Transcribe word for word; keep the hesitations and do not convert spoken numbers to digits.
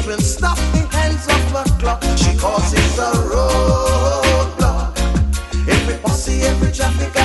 will stop the hands of the clock. She causes a roadblock. Every posse, every traffic